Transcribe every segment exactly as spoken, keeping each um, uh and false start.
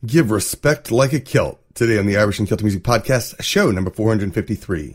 Give respect like a Celt. Today on the Irish and Celtic Music Podcast, show number four hundred fifty-three.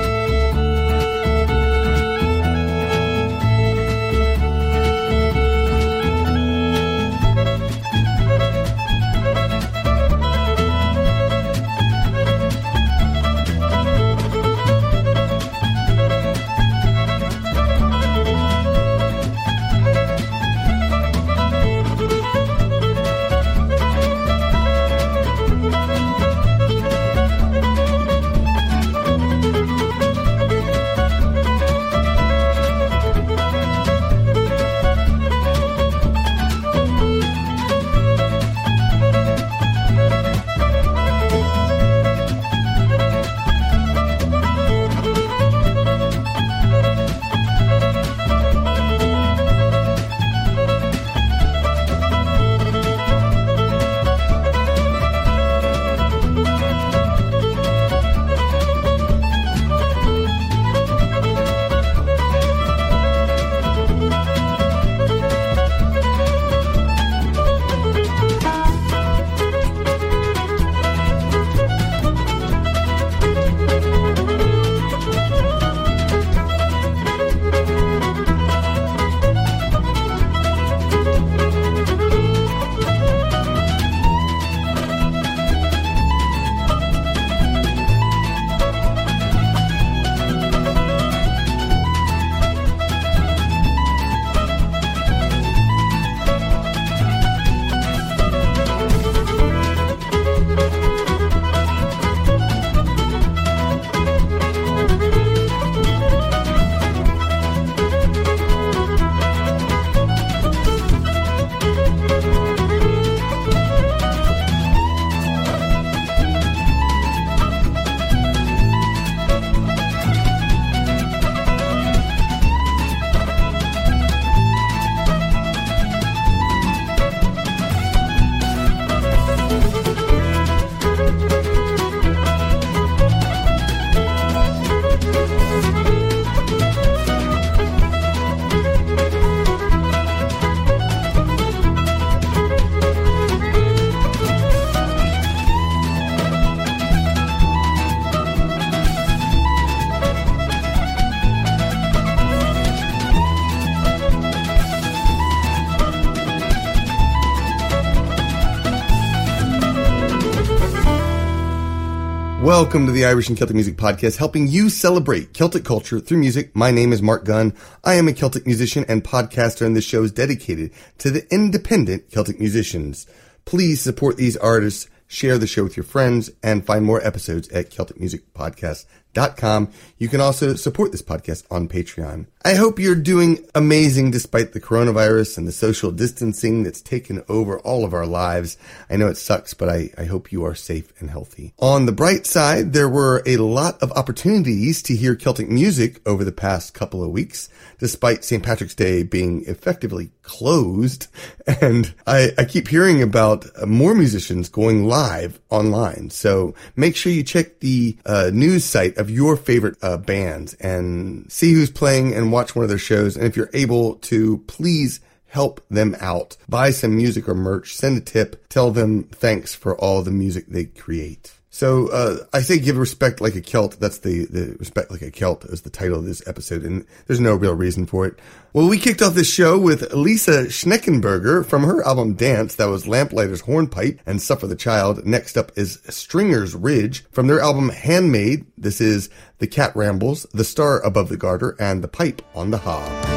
Welcome to the Irish and Celtic Music Podcast, helping you celebrate Celtic culture through music. My name is Mark Gunn. I am a Celtic musician and podcaster, and this show is dedicated to the independent Celtic musicians. Please support these artists, share the show with your friends, and find more episodes at celtic music podcast dot com. You can also support this podcast on Patreon. I hope you're doing amazing despite the coronavirus and the social distancing that's taken over all of our lives. I know it sucks, but I, I hope you are safe and healthy. On the bright side, there were a lot of opportunities to hear Celtic music over the past couple of weeks, despite Saint Patrick's Day being effectively closed. And I, I keep hearing about more musicians going live online. So make sure you check the uh, news site of your favorite uh, bands and see who's playing and watch one of their shows. And if you're able to, please help them out. Buy some music or merch, send a tip, tell them thanks for all the music they create. So uh I say give respect like a Celt. That's the, the respect like a Celt is the title of this episode, and there's no real reason for it. Well, we kicked off this show with Lisa Schneckenberger from her album Dance. That was Lamplighter's Hornpipe and Suffer the Child. Next up is Stringer's Ridge from their album Handmade. This is The Cat Rambles, The Star Above the Garter, and The Pipe on the Hob.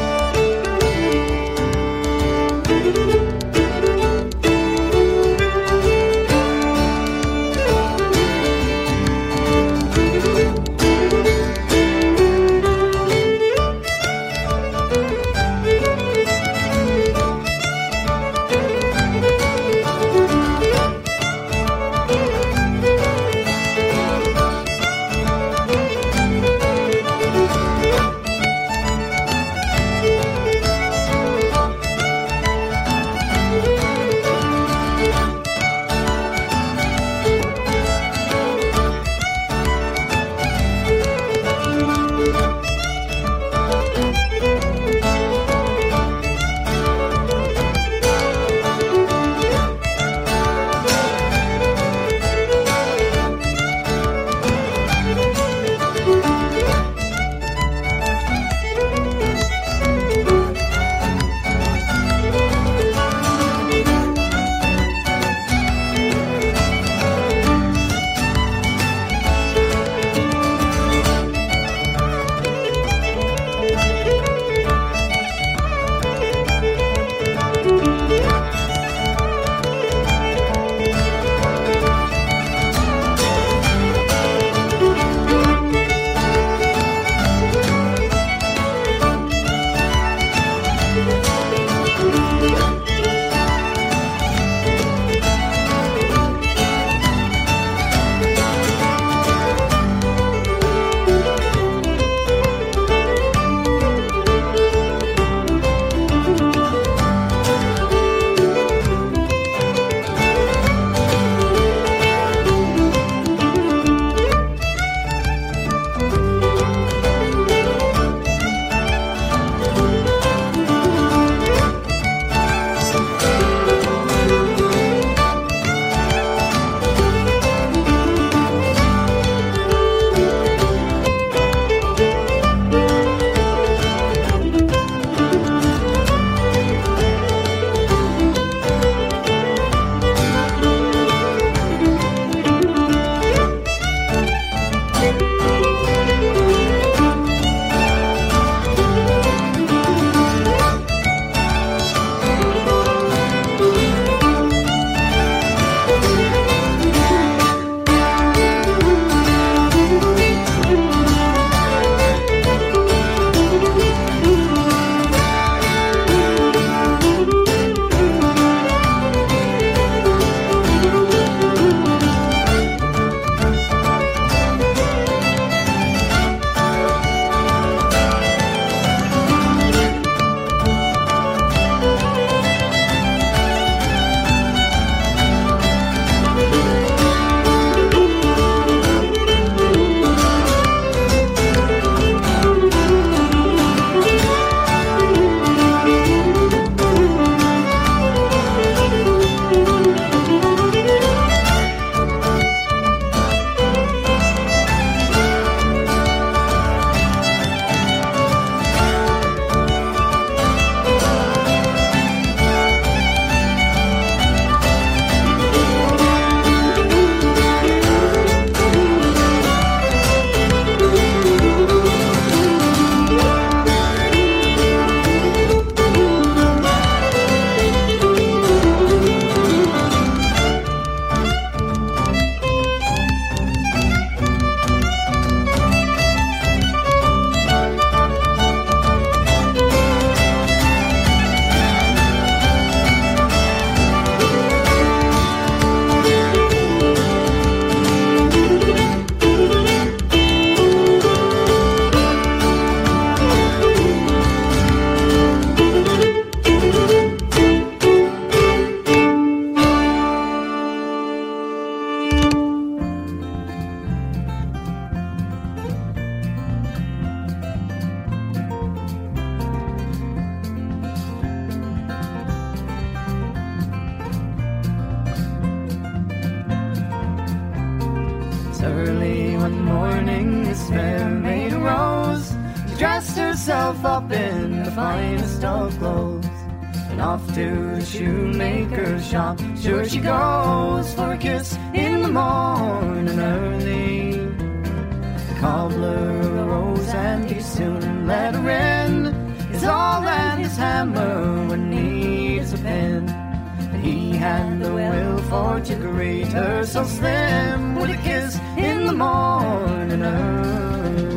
Early one morning this fair maid arose. She dressed herself up in the finest of clothes, and off to the shoemaker's shop sure she goes, for a kiss in the morning early. The cobbler arose and he soon let her in. His awl and his hammer would need a pin, but he had the will for to greet her so slim, with a kiss in the morning early.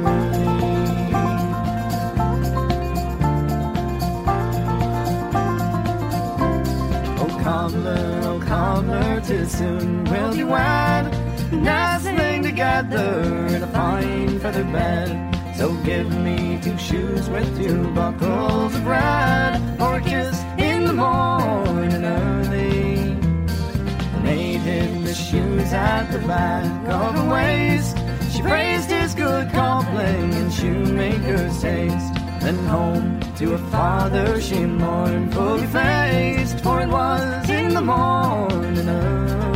Oh cobbler, oh cobbler, 'tis soon will you wed, nestling together in a fine feather bed. So give me two shoes with two buckles of red, for a kiss in the morning early. The maid hid the shoes at the back of her waist. She praised his good cobbling and shoemaker's taste. Then home to her father she mournfully faced, for it was in the morning early.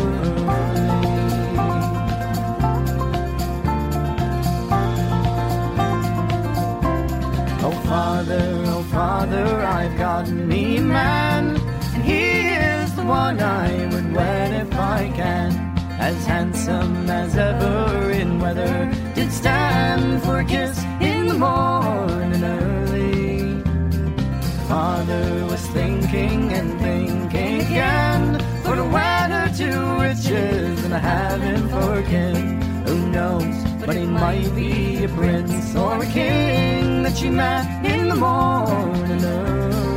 Oh father, oh father, I've got me a man, and he is the one I would wed if I can. As handsome as ever in weather did stand, for a kiss in the morning early. Father was thinking and thinking again, for to wed her to riches and to have him for kin. Who knows, but he might be a prince or a king that she met in the morning early.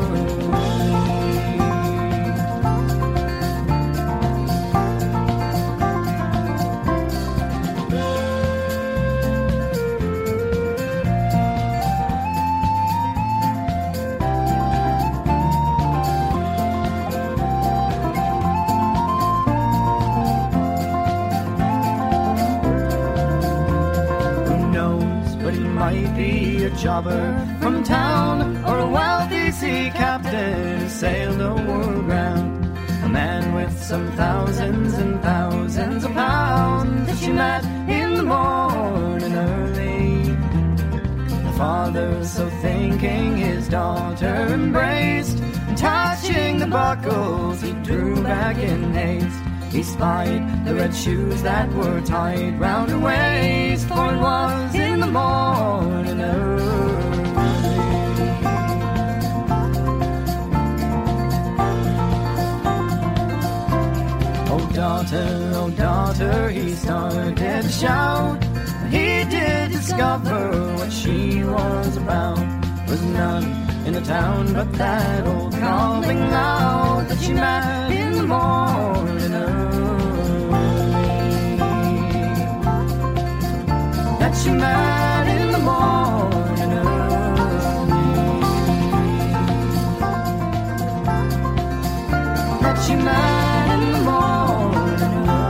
Might be a jobber from town, or a wealthy sea captain who sailed the world round. A man with some thousands and thousands of pounds that she met in the morning early. The father, so thinking, his daughter embraced, and touching the buckles he drew back in haste. He spied the red shoes that were tied round her waist, for it was in the morning early. Oh daughter, oh daughter, he started to shout. He did discover what she was about. Was none in the town but that old calling loud that she met in the morning early. That she met in the morning early. That she met in the morning early.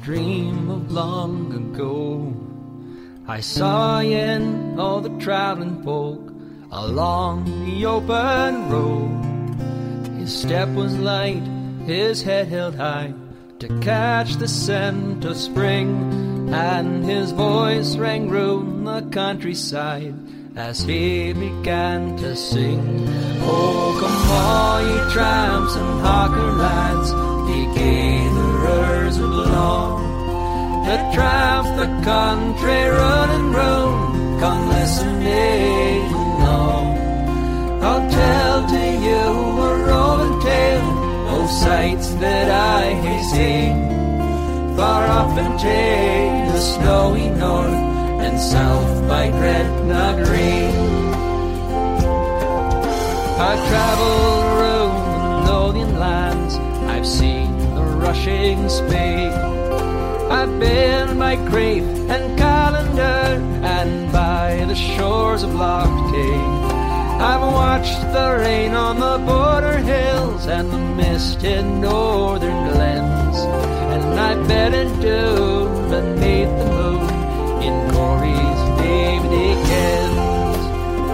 dream of long ago. I saw in all the traveling folk along the open road. His step was light, his head held high to catch the scent of spring, and his voice rang round the countryside as he began to sing. Oh, come all ye tramps and hawker lads, ye gatherers of long, that tramp the country running round, come listen along. I'll tell to you a rolling tale of sights that I have seen, far off into the snowy north and south by Gretna Green. I've travelled around the Lothian lands, I've seen the rushing Spey, I've been by Crieff and Callander and by the shores of Loch Tay. I've watched the rain on the border hills and the mist in northern glens, and I've bedded down beneath the moon in Corey's David Kens.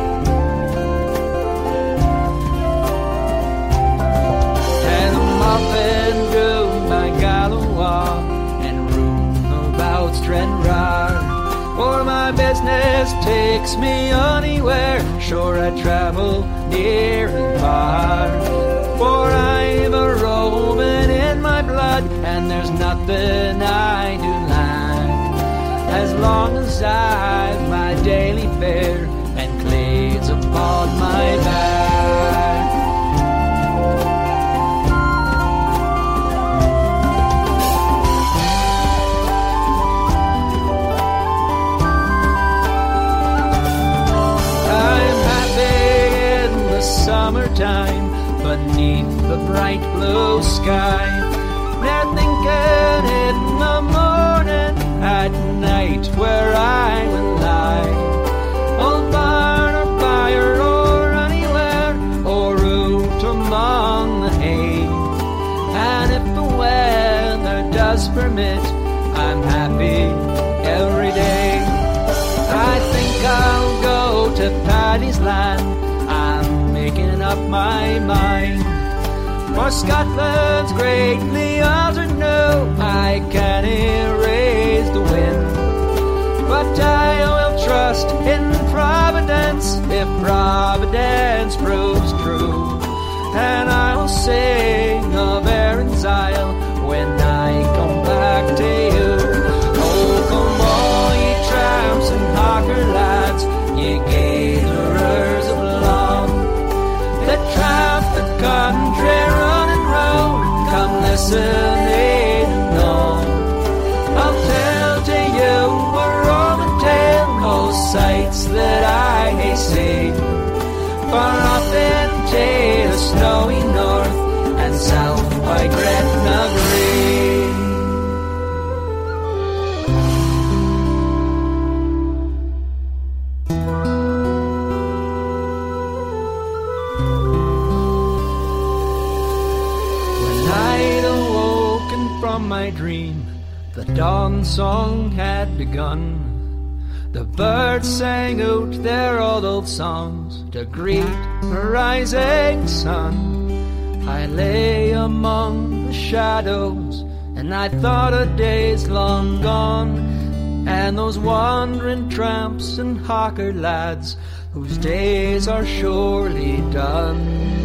And I'm up and down by Galloway and round about Stranraer, for my business takes me anywhere, sure I travel near and far. For I've a Roman in my blood, and there's nothing I do lack, as long as I've my daily fare and clays upon my back. Summertime beneath the bright blue sky, now thinking in the morning at night where I will lie, old barn or fire or anywhere, or root among the hay. And if the weather does permit, I'm happy every day. I think I'll go to Paddy's Land, making up my mind, for Scotland's greatly altered, no, I can't erase the wind, but I will trust in Providence if Providence proves true, and I will sing of Erin's Isle when I come back to you. Oh, come all ye tramps and hawker lads, ye gatherers of long, that tramp the country running round, come listen along. I'll tell to you a Roman tale, oh sights that I may see, far off into the snowy north and south by Gretna Green. My dream, the dawn song had begun. The birds sang out their old, old songs to greet the rising sun. I lay among the shadows and I thought of days long gone, and those wandering tramps and hawker lads whose days are surely done.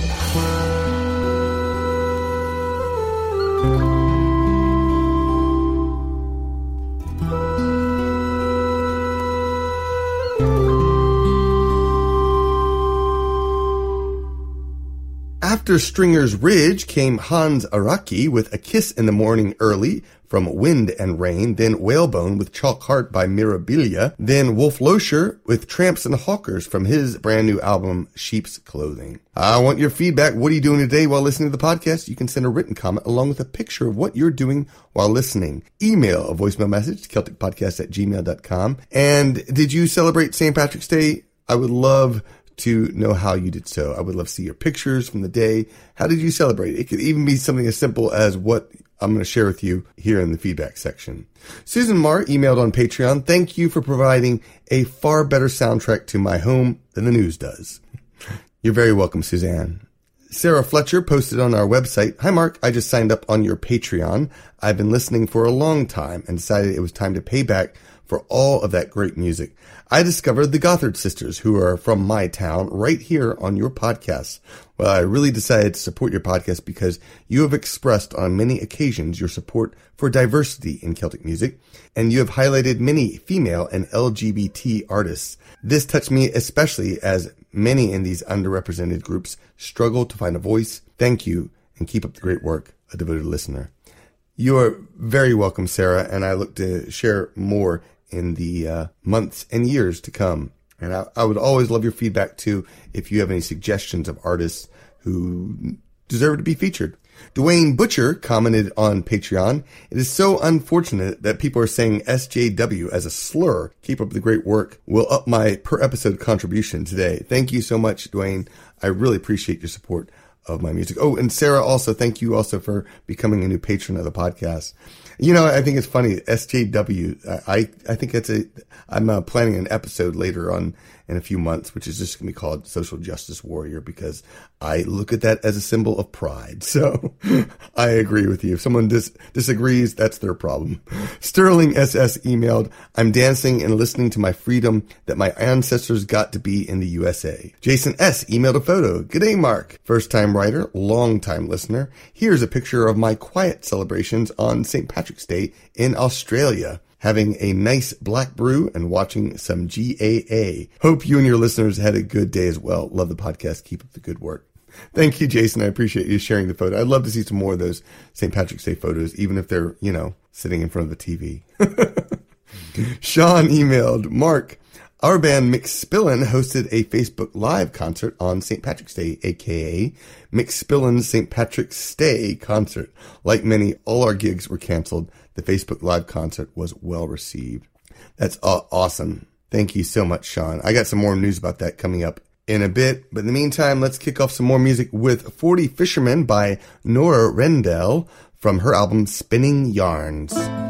After Stringer's Ridge came Hans Araki with A Kiss in the Morning Early from Wind and Rain, then Whalebone with Chalk Heart by Mirabilia, then Wolf Loescher with Tramps and Hawkers from his brand new album Sheep's Clothing. I want your feedback. What are you doing today while listening to the podcast? You can send a written comment along with a picture of what you're doing while listening. Email a voicemail message to celtic podcast at gmail dot com. And did you celebrate Saint Patrick's Day? I would love to know how you did so. I would love to see your pictures from the day. How did you celebrate? It could even be something as simple as what I'm going to share with you here in the feedback section. Susan Marr emailed on Patreon, thank you for providing a far better soundtrack to my home than the news does. You're very welcome, Suzanne. Sarah Fletcher posted on our website, hi Mark, I just signed up on your Patreon. I've been listening for a long time and decided it was time to pay back for all of that great music. I discovered the Gothard sisters, who are from my town, right here on your podcast. Well, I really decided to support your podcast because you have expressed on many occasions your support for diversity in Celtic music, and you have highlighted many female and L G B T artists. This touched me especially as many in these underrepresented groups struggle to find a voice. Thank you, and keep up the great work, a devoted listener. You are very welcome, Sarah, and I look to share more in the uh, months and years to come. And I, I would always love your feedback, too, if you have any suggestions of artists who deserve to be featured. Dwayne Butcher commented on Patreon, it is so unfortunate that people are saying S J W as a slur. Keep up the great work. Will up my per episode contribution today. Thank you so much, Dwayne. I really appreciate your support of my music. Oh, and Sarah, also, thank you also for becoming a new patron of the podcast. You know, I think it's funny, S J W, I, I think it's a, I'm uh, planning an episode later on in a few months, which is just going to be called Social Justice Warrior, because I look at that as a symbol of pride. So I agree with you. If someone dis- disagrees, that's their problem. Sterling S S emailed, I'm dancing and listening to my freedom that my ancestors got to be in the U S A. Jason S emailed a photo. G'day, Mark. First time writer, long time listener. Here's a picture of my quiet celebrations on Saint Patrick's Day in Australia. Having a nice black brew and watching some G A A. Hope you and your listeners had a good day as well. Love the podcast. Keep up the good work. Thank you, Jason. I appreciate you sharing the photo. I'd love to see some more of those Saint Patrick's Day photos, even if they're, you know, sitting in front of the T V. Sean emailed, Mark, our band McSpillin hosted a Facebook Live concert on Saint Patrick's Day, aka McSpillin's Saint Patrick's Day concert. Like many, all our gigs were canceled. The Facebook Live concert was well received. That's uh, awesome. Thank you so much, Sean. I got some more news about that coming up in a bit. But in the meantime, let's kick off some more music with forty Fishermen by Nora Rendell from her album Spinning Yarns.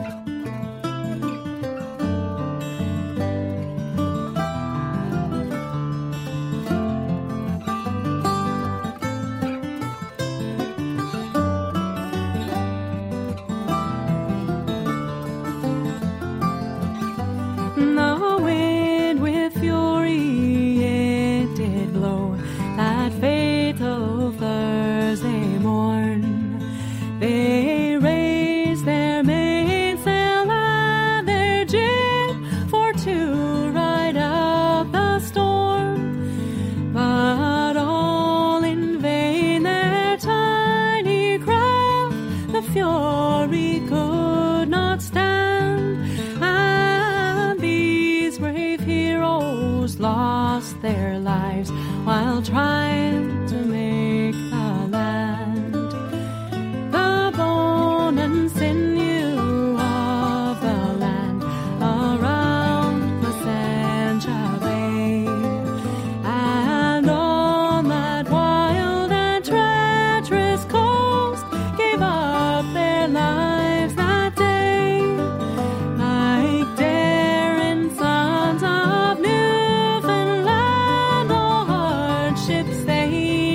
Lost their lives while trying to make the land. The bone and sinew of the land around Placentia Bay, and on that wild and treacherous coast gave up their lives that day, like daring sons of New ships they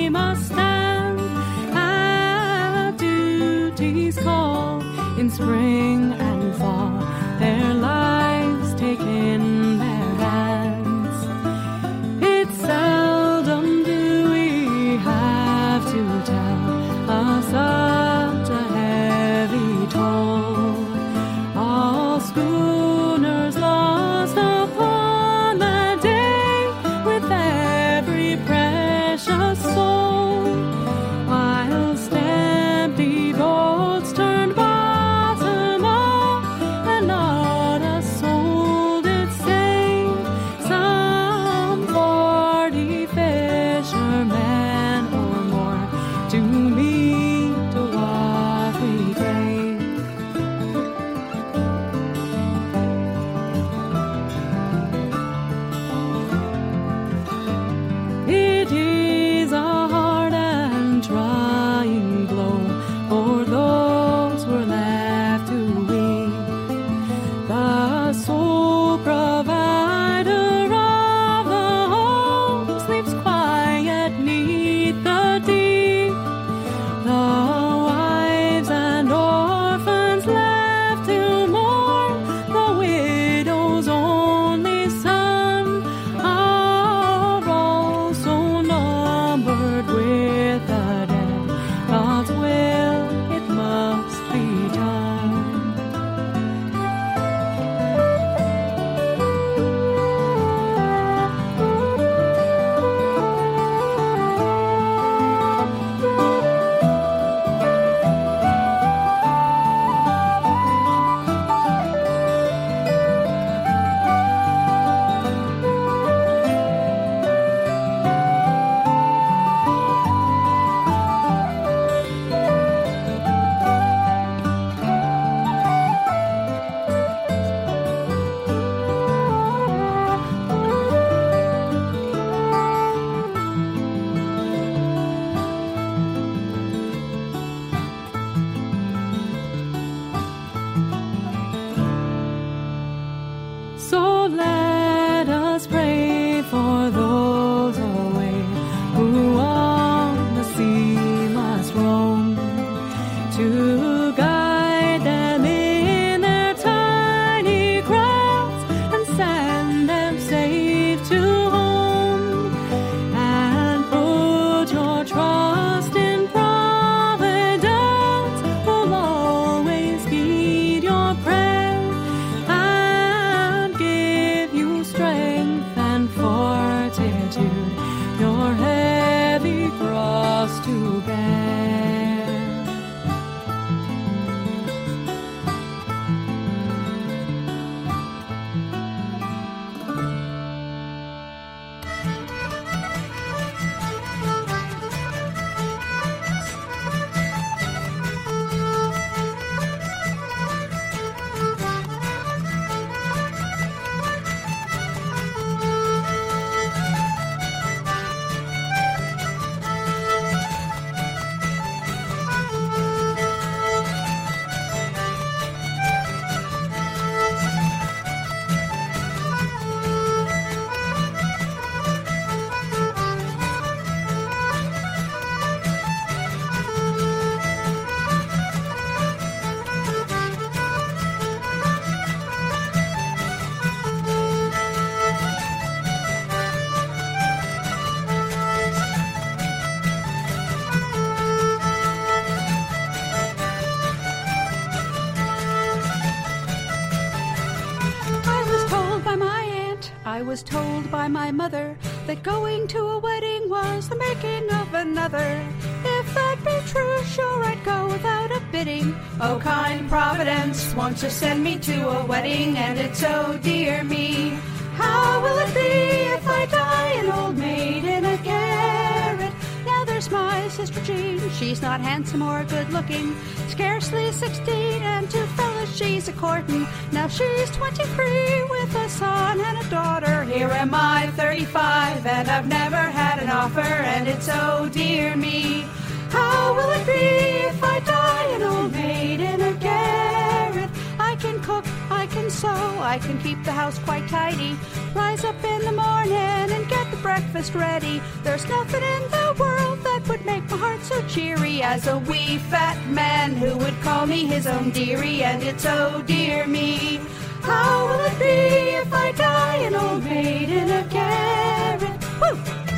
was told by my mother that going to a wedding was the making of another. If that be true, sure I'd go without a bidding. Oh, kind Providence, won't you send me to a wedding? And it's oh dear me, how will it be if I die an old maid in a garret? Now there's my sister Jean, she's not handsome or good looking, scarcely sixteen, and two fellas she's a courtin'. Now she's twenty-three with a son and a daughter. Here am I, thirty-five, and I've never had an offer, and it's oh dear me, how will it be if I die an old maid in a garret? I can cook, I can sew, I can keep the house quite tidy, rise up in the morning and get the breakfast ready. There's nothing in the world that would make my heart so cheery as a wee fat man who would call me his own dearie. And it's oh dear me, how will it be if I die an old maid in a garret? Woo!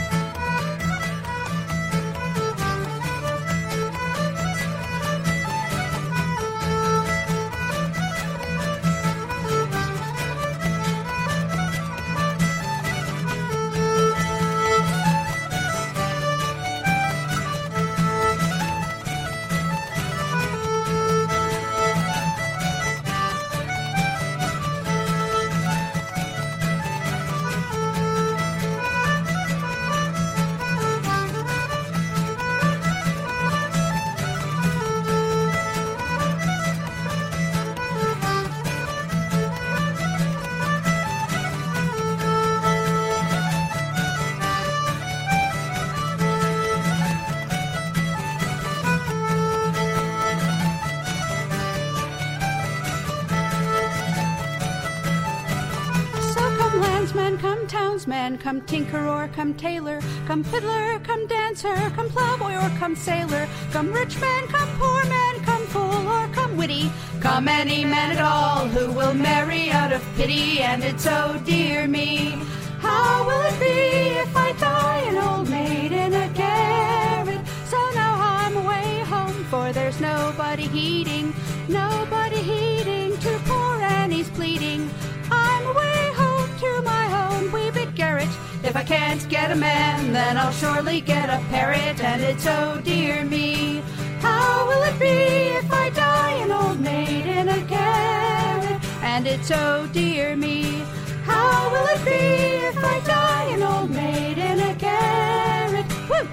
Come townsman, come tinker or come tailor, come fiddler, come dancer, come plowboy or come sailor, come rich man, come poor man, come fool or come witty, come any man at all who will marry out of pity. And it's oh dear me, how will it be if I die an old maid in a garret? So now I'm away home, for there's nobody heeding, nobody heeding to poor Annie's pleading. I'm away home to my own wee bit garret. If I can't get a man, then I'll surely get a parrot. And it's oh dear me, how will it be if I die an old maid in a garret? And it's oh dear me, how will it be if I die an old maid in a garret? Woo!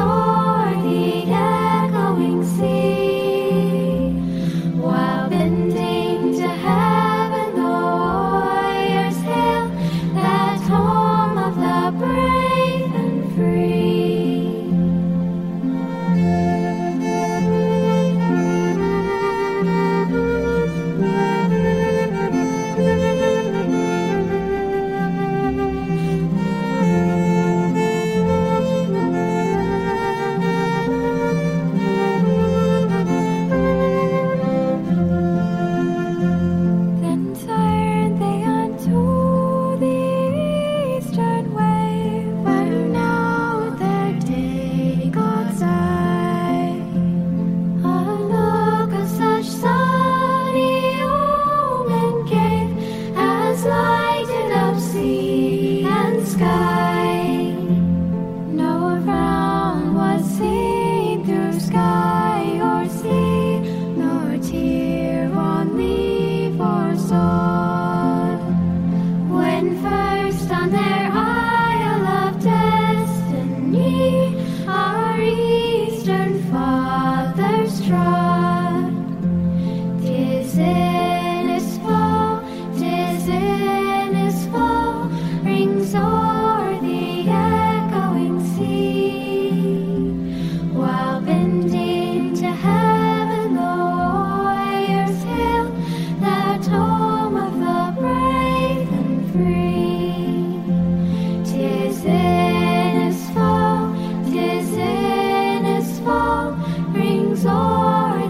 o'er the echoing sea, while bending to heaven the warriors hail that home of the brave and free. Then turned they unto the eastern wave, where now their day God's eye a look of such sunny omen gave as lighted up sea and sky. No frown was seen through sky or sea, nor tear on leaf or sod, when first on their isle of destiny our eastern fathers trod. 'Tis in his fall, 'tis in his fall, rings o'er the echoing sea, while bending to heaven the warriors hail that home of the brave and free. 'Tis in his fall, 'tis in his fall, rings o'er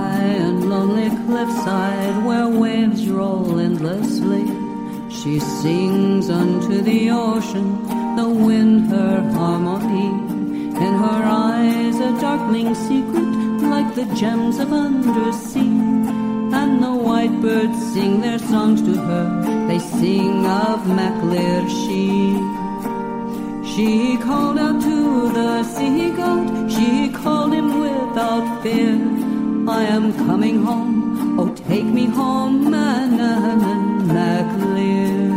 high and lonely cliffside where waves roll endlessly. She sings unto the ocean, the wind her harmony. In her eyes a darkling secret, like the gems of undersea. And the white birds sing their songs to her, they sing of Maclir she. She called out to the sea god, she called him without fear. I am coming home, oh take me home, Manannán Mac Lir.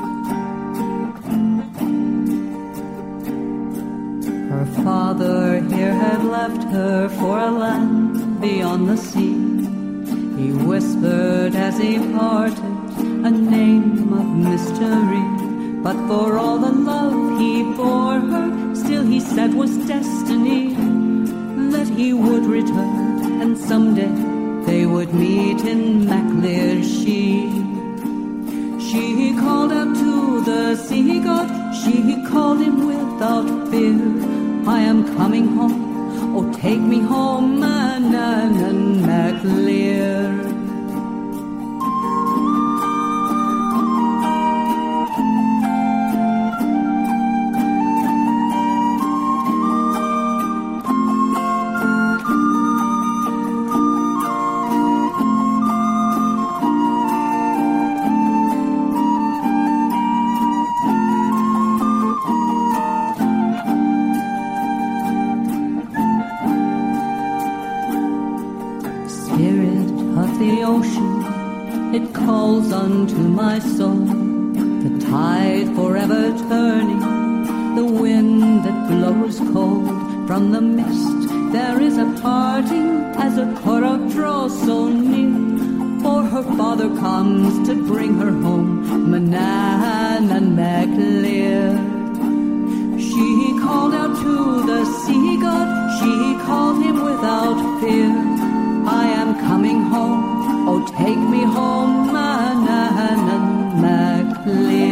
Her father here had left her for a land beyond the sea. He whispered as he parted a name of mystery. But for all the love he bore her, still he said was destiny, that he would return, and someday they would meet in Maclir she. She called out to the sea god, she called him without fear. I am coming home, oh take me home, Manannán Mac Lir. It calls unto my soul, the tide forever turning, the wind that blows cold from the mist. There is a parting as a Corach draws so near, for her father comes to bring her home, Manannán Mac Lir. She called out to the sea god, she called him without fear. I am coming home, oh take me home, Manannán Mac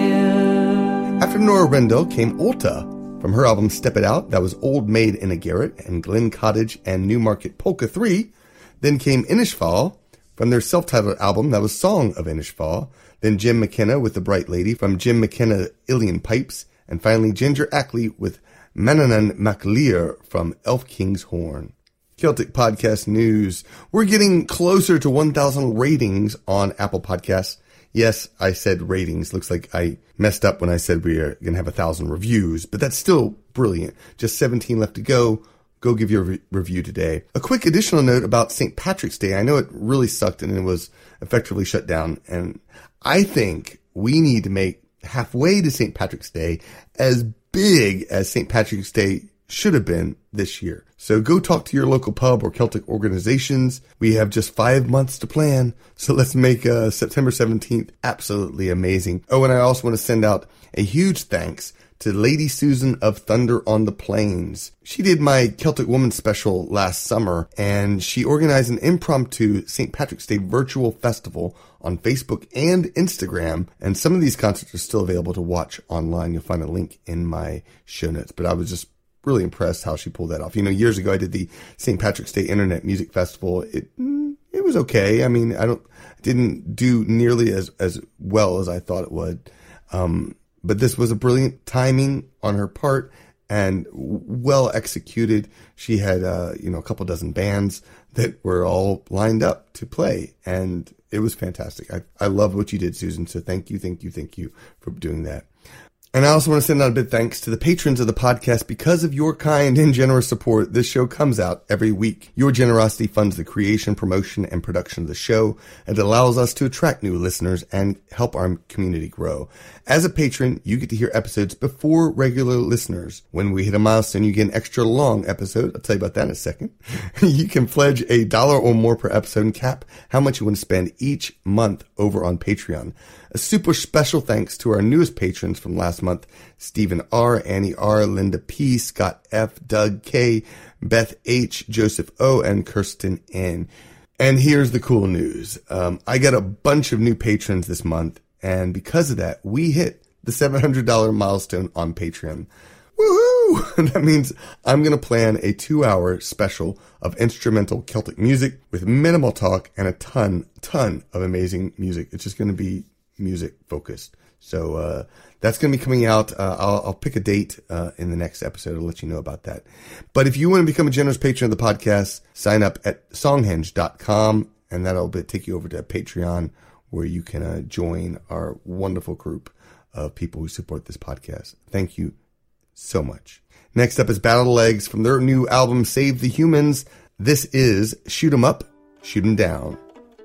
Lir. After Nora Rendell came Ulta from her album Step It Out, that was Old Maid in a Garret and Glen Cottage and Newmarket Polka three. Then came Inishfal from their self-titled album, that was Song of Inishfal. Then Jim McKenna with The Bright Lady from Jim McKenna Ilian Pipes. And finally Ginger Ackley with Manannán Mac Lir from Elf King's Horn. Celtic Podcast News. We're getting closer to one thousand ratings on Apple Podcasts. Yes, I said ratings. Looks like I messed up when I said we are going to have a thousand reviews, but that's still brilliant. Just seventeen left to go. Go give your re- review today. A quick additional note about Saint Patrick's Day. I know it really sucked and it was effectively shut down. And I think we need to make halfway to Saint Patrick's Day as big as Saint Patrick's Day should have been this year. So go talk to your local pub or Celtic organizations. We have just five months to plan. So let's make uh, September seventeenth absolutely amazing. Oh, and I also want to send out a huge thanks to Lady Susan of Thunder on the Plains. She did my Celtic Woman special last summer, and she organized an impromptu Saint Patrick's Day virtual festival on Facebook and Instagram. And some of these concerts are still available to watch online. You'll find a link in my show notes. But I was just really impressed how she pulled that off. You know, years ago I did the Saint Patrick's Day Internet Music Festival. It it was okay. I mean, I don't didn't do nearly as as well as I thought it would. Um, but this was a brilliant timing on her part and well executed. She had uh, you know, a couple dozen bands that were all lined up to play, and it was fantastic. I I love what you did, Susan. So thank you, thank you, thank you for doing that. And I also want to send out a big thanks to the patrons of the podcast. Because of your kind and generous support, this show comes out every week. Your generosity funds the creation, promotion, and production of the show. It allows us to attract new listeners and help our community grow. As a patron, you get to hear episodes before regular listeners. When we hit a milestone, you get an extra long episode. I'll tell you about that in a second. You can pledge a dollar or more per episode and cap how much you want to spend each month over on Patreon. A super special thanks to our newest patrons from last month, Stephen R., Annie R., Linda P., Scott F., Doug K., Beth H., Joseph O., and Kirsten N. And here's the cool news. Um, I got a bunch of new patrons this month, and because of that, we hit the seven hundred dollars milestone on Patreon. Woohoo! Woo! That means I'm going to plan a two-hour special of instrumental Celtic music with minimal talk and a ton, ton of amazing music. It's just going to be music focused. So uh that's going to be coming out. Uh, I'll, I'll pick a date uh in the next episode. I'll let you know about that. But if you want to become a generous patron of the podcast, sign up at songhenge dot com, and that'll be, take you over to Patreon, where you can uh, join our wonderful group of people who support this podcast. Thank you so much. Next up is Battle the Legs from their new album, Save the Humans. This is Shoot 'em Up, Shoot 'em Down.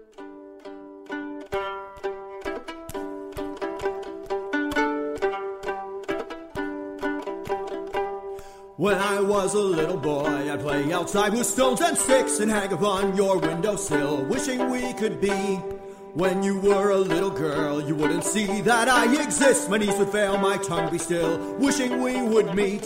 When I was a little boy, I'd play outside with stones and sticks and hang upon your windowsill, wishing we could be. When you were a little girl, you wouldn't see that I exist. My knees would fail, my tongue be still, wishing we would meet.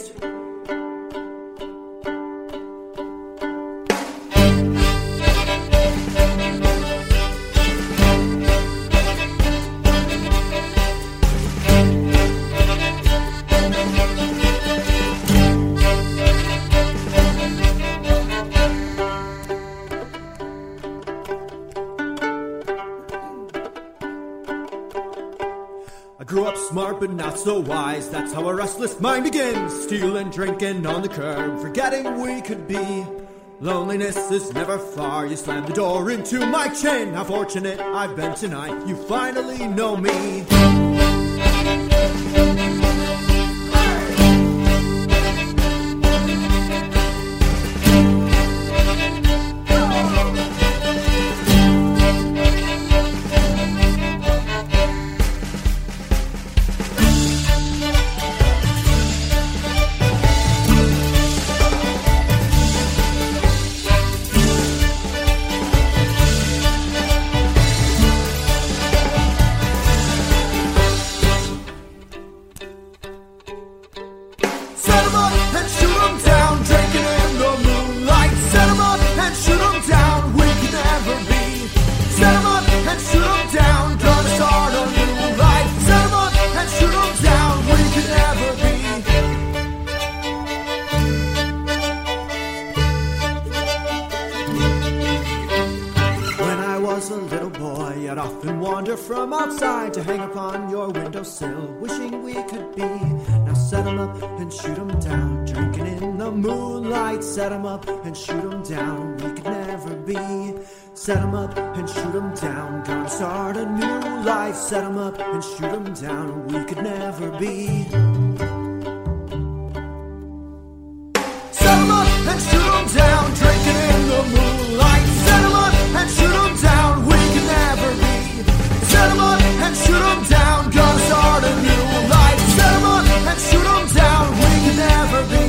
Smart but not so wise, that's how a restless mind begins. Stealing, drinking on the curb, forgetting we could be. Loneliness is never far, you slam the door into my chin. How fortunate I've been tonight, you finally know me. From outside to hang upon your windowsill, wishing we could be. Now set 'em up and shoot 'em down, drinking in the moonlight. Set 'em up and shoot 'em down, we could never be. Set 'em up and shoot 'em down, gonna start a new life. Set 'em up and shoot 'em down, we could never be. Set 'em up and shoot 'em down, drinking in the moonlight. Set 'em up and shoot 'em down, we could never be. Set 'em up and shoot 'em down, gonna start a new life. Set 'em up and shoot 'em down, we can never be.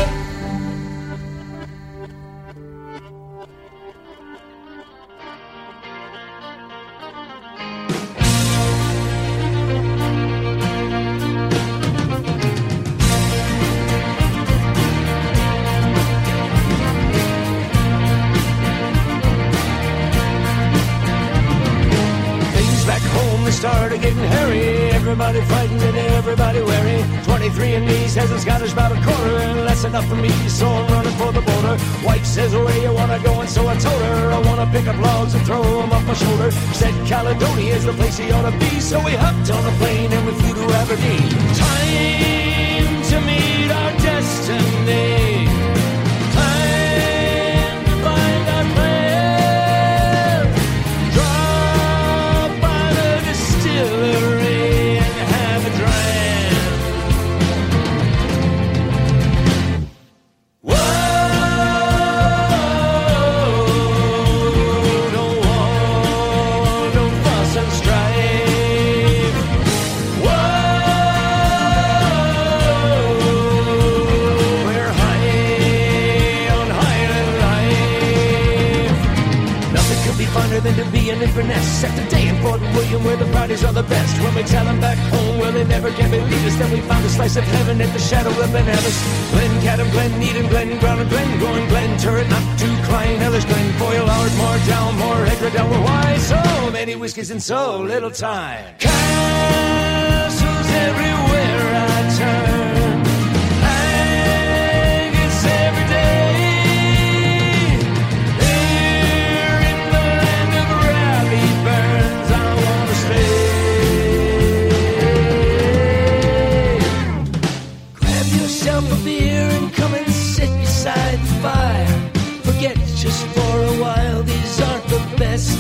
Started getting hairy, everybody fighting and everybody wary. twenty-three and me says it's got us about a quarter, and that's enough for me, so I'm running for the border. Wife says, where you wanna go? And so I told her I wanna pick up logs and throw them off my shoulder. Said Caledonia is the place he ought to be, so we hopped on a plane and we flew to Aberdeen. Time to meet our destiny, time to find our place. And have a dram. Whoa, don't want no fuss and strife. Whoa, we're high on Highland life. Nothing could be finer than to be in Inverness. Set the day in Fort William where the parties are the best. When we tell them back home, well, they never can believe us. Then we found a slice of heaven at the shadow of Benavis. Glen Cadam, Glen Needham, Glen Brown, and Glen Gorn, Glen Turret, not too Klein, Hellish, Glen Foyle, Howard, Moore, Down, Moore, Hedra, Delaware. Why so many whiskeys in so little time? Castles everywhere I turn. I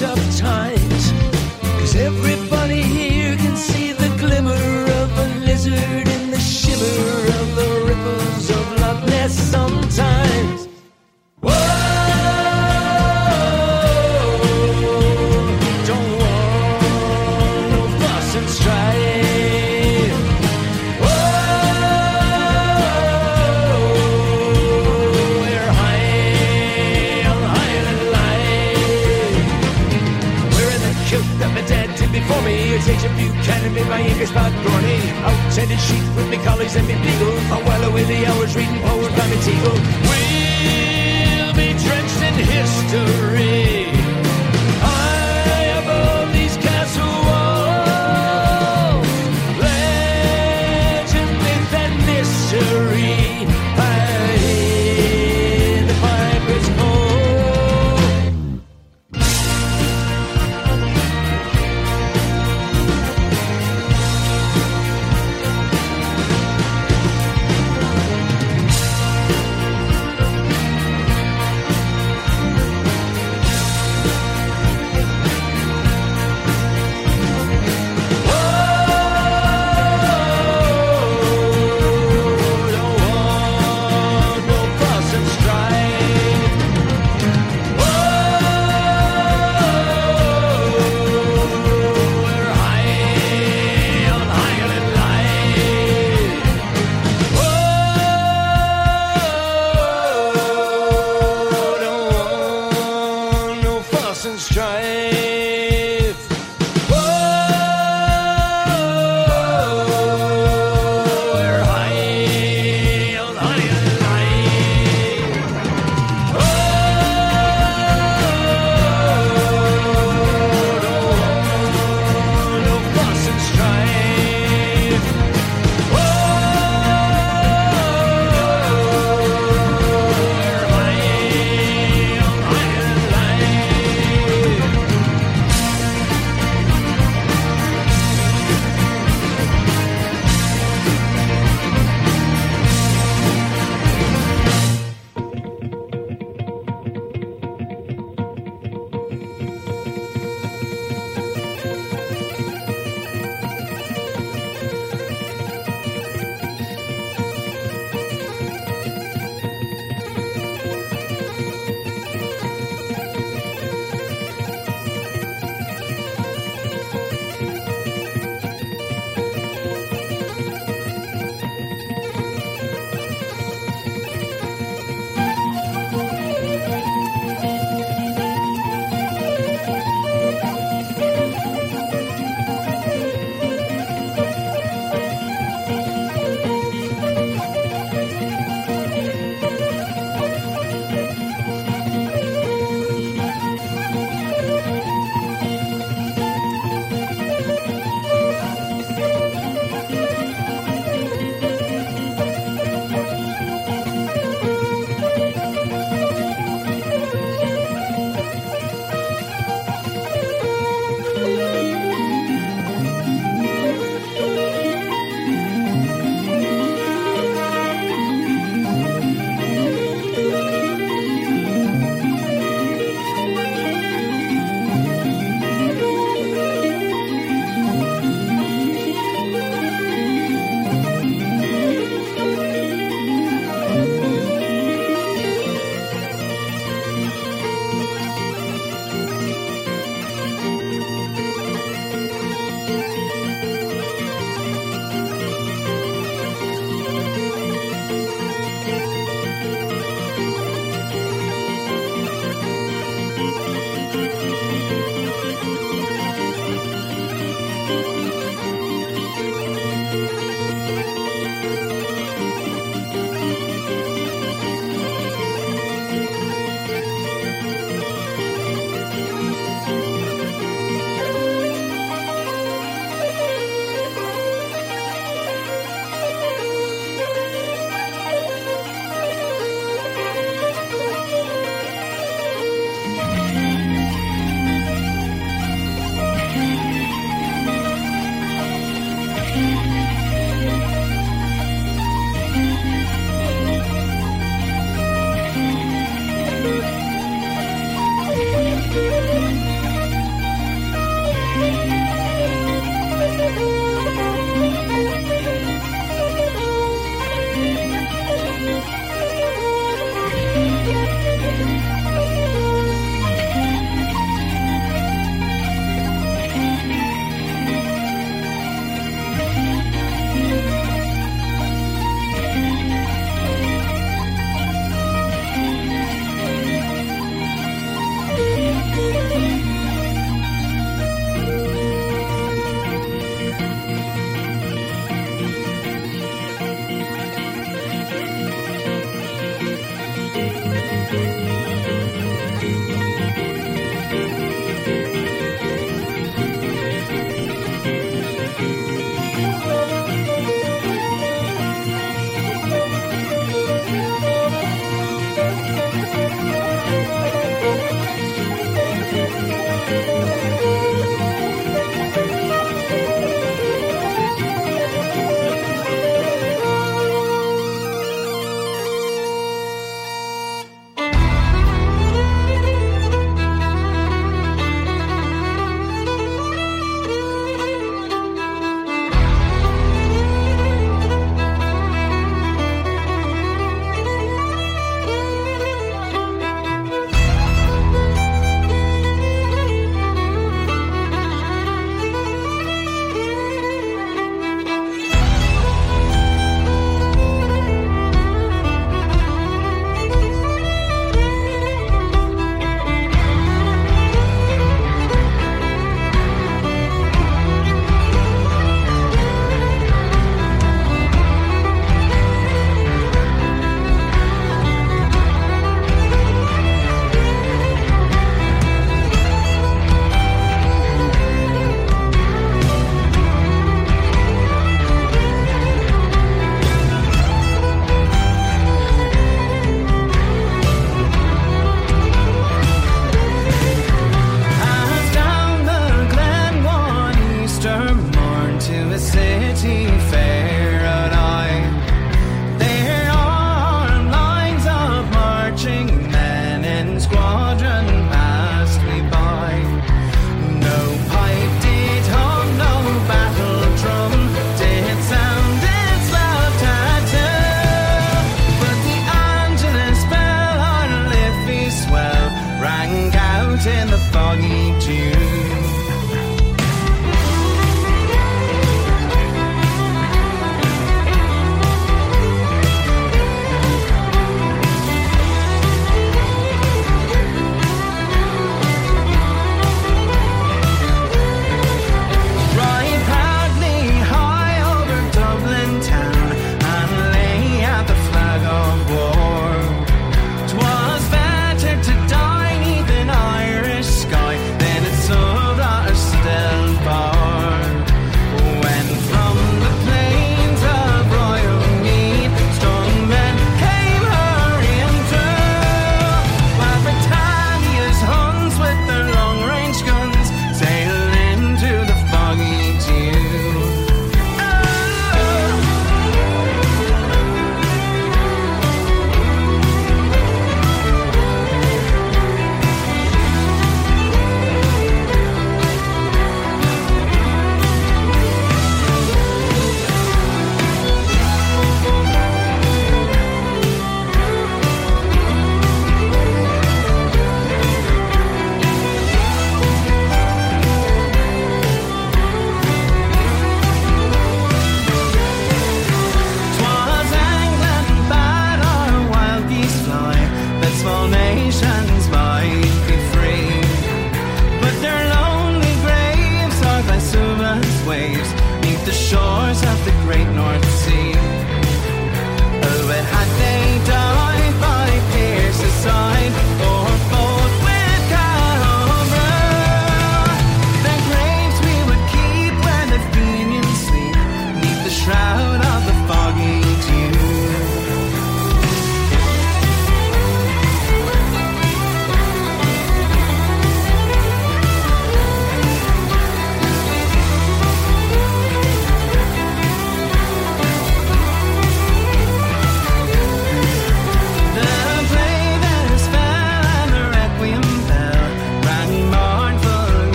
tough times. 'Cause everybody here can see the glimmer of a lizard in the shimmer of the ripples of Loch Ness sometimes. Whoa, don't want no fuss and strife. Whoa, we're high on Highland Life. Wearing the kilt that my dad did before me. It takes a Buchanan in my English spot Gorney. Out-tended sheep with me collies and me beagles. I'll while away the hours reading poems by me Teagle. We'll be drenched in history. High above these castle walls. Legend, myth, and mystery. I hear the pipers call.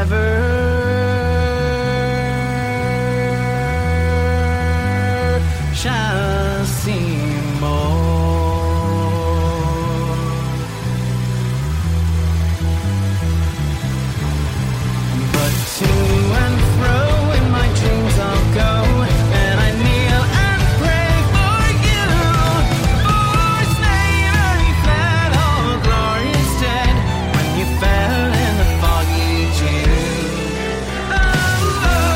never shall see more. But to and fro in my dreams I'll go, and I kneel and pray for you. First name you fled, all glorious dead, when you fell in the foggy dew. Oh, oh.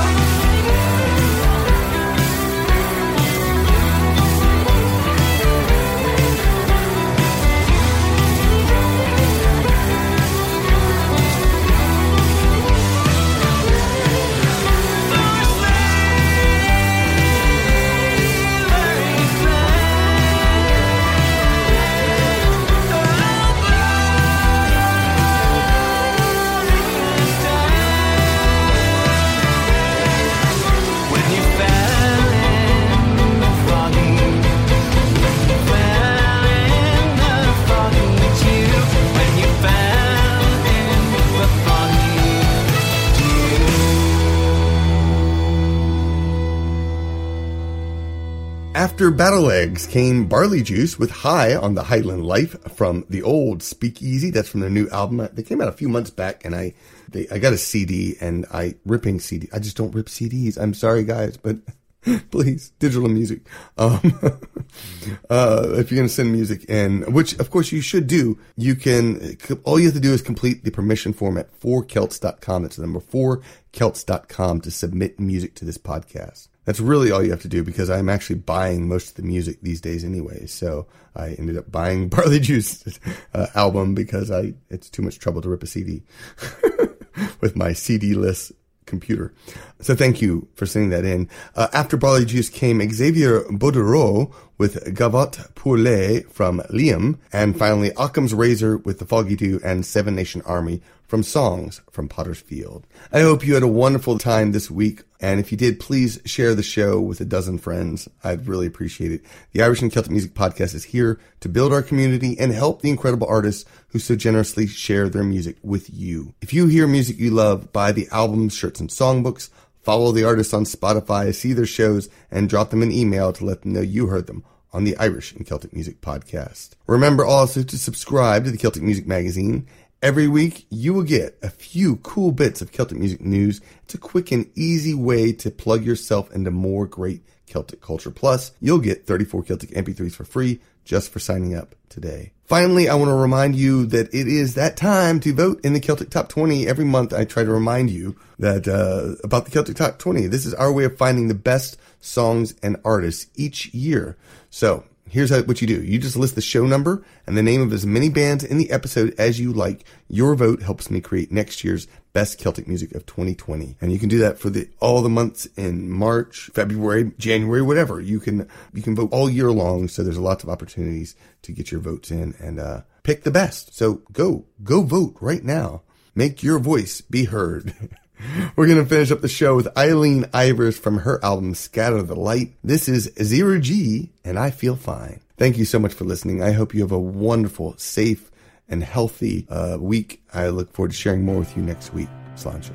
After Battle Eggs came Barley Juice with High on the Highland Life from the old Speakeasy. That's from their new album. They came out a few months back, and I they, I got a C D, and I ripping C D. I just don't rip C Ds. I'm sorry, guys, but please, digital music. Um, uh, if you're going to send music in, which of course you should do, you can, all you have to do is complete the permission form at four celts dot com. That's the number four celts dot com to submit music to this podcast. That's really all you have to do, because I'm actually buying most of the music these days anyway. So I ended up buying Barley Juice uh, album because I it's too much trouble to rip a C D with my C D-less computer. So thank you for sending that in. Uh, after Barley Juice came Xavier Baudereau with Gavotte pour lait from Liam, and finally Occam's Razor with The Foggy Dew and Seven Nation Army from Songs from Potter's Field. I hope you had a wonderful time this week, and if you did, please share the show with a dozen friends. I'd really appreciate it. The Irish and Celtic Music Podcast is here to build our community and help the incredible artists who so generously share their music with you. If you hear music you love, buy the albums, shirts, and songbooks, follow the artists on Spotify, see their shows, and drop them an email to let them know you heard them on the Irish and Celtic Music Podcast. Remember also to subscribe to the Celtic Music Magazine. Every week, you will get a few cool bits of Celtic music news. It's a quick and easy way to plug yourself into more great Celtic culture. Plus, you'll get thirty-four Celtic M P threes for free just for signing up today. Finally, I want to remind you that it is that time to vote in the Celtic Top twenty. Every month, I try to remind you that uh, about the Celtic Top twenty. This is our way of finding the best songs and artists each year. So, here's how, what you do. You just list the show number and the name of as many bands in the episode as you like. Your vote helps me create next year's Best Celtic Music of twenty twenty. And you can do that for the all the months in March, February, January, whatever. You can you can vote all year long, so there's lots of opportunities to get your votes in and uh, pick the best. So go, go vote right now. Make your voice be heard. We're going to finish up the show with Eileen Ivers from her album Scatter the Light. This is Zero G, and I Feel Fine. Thank you so much for listening. I hope you have a wonderful, safe, and healthy uh, week. I look forward to sharing more with you next week. Sláinte.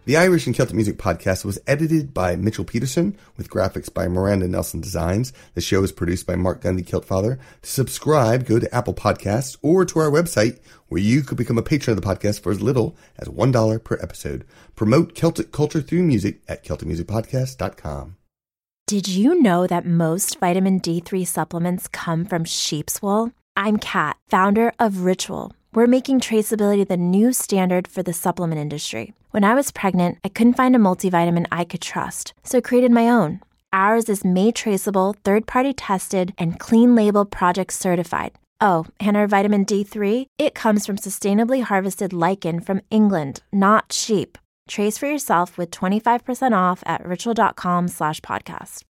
The Irish and Celtic Music Podcast was edited by Mitchell Peterson with graphics by Miranda Nelson Designs. The show is produced by Mark Gunn, the Kilt Father. To subscribe, go to Apple Podcasts or to our website where you could become a patron of the podcast for as little as one dollar per episode. Promote Celtic culture through music at celtic music podcast dot com. Did you know that most vitamin D three supplements come from sheep's wool? I'm Kat, founder of Ritual. We're making traceability the new standard for the supplement industry. When I was pregnant, I couldn't find a multivitamin I could trust, so I created my own. Ours is made traceable, third-party tested, and clean label project certified. Oh, and our vitamin D three? It comes from sustainably harvested lichen from England, not sheep. Trace for yourself with twenty-five percent off at ritual.com slash podcast.